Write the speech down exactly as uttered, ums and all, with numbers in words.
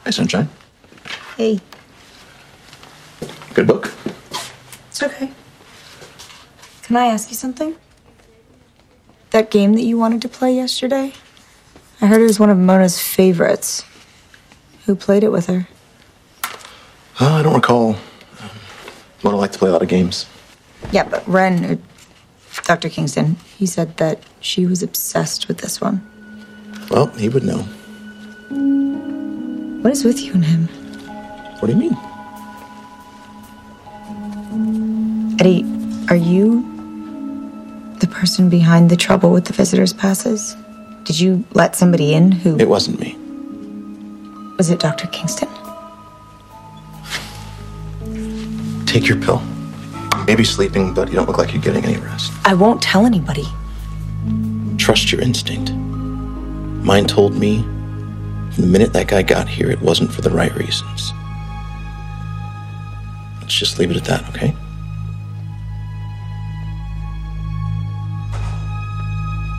Hey, Sunshine. Hey. Good book? It's okay. Can I ask you something? That game that you wanted to play yesterday? I heard it was one of Mona's favorites. Who played it with her? Uh, I don't recall. Mona liked to play a lot of games. Yeah, but Ren, or Doctor Kingston, he said that she was obsessed with this one. Well, he would know. What is with you and him? What do you mean? Eddie, are you the person behind the trouble with the visitors' passes? Did you let somebody in who... It wasn't me. Was it Doctor Kingston? Take your pill. Maybe sleeping, but you don't look like you're getting any rest. I won't tell anybody. Trust your instinct. Mine told me from the minute that guy got here, it wasn't for the right reasons. Let's just leave it at that, okay?